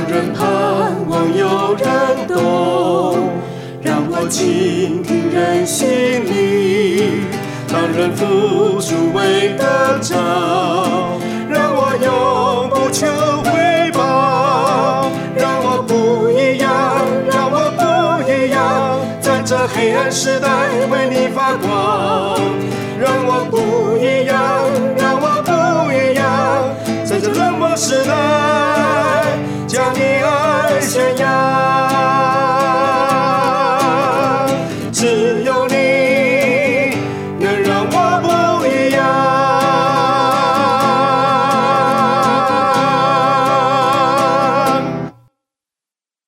人盼望有人懂，让我倾听人心里，当人付出为得着，让我永不求回报，让我不一样，让我不一样，在这黑暗时代为你发光，让我不一样，让我不一样，在这冷漠时代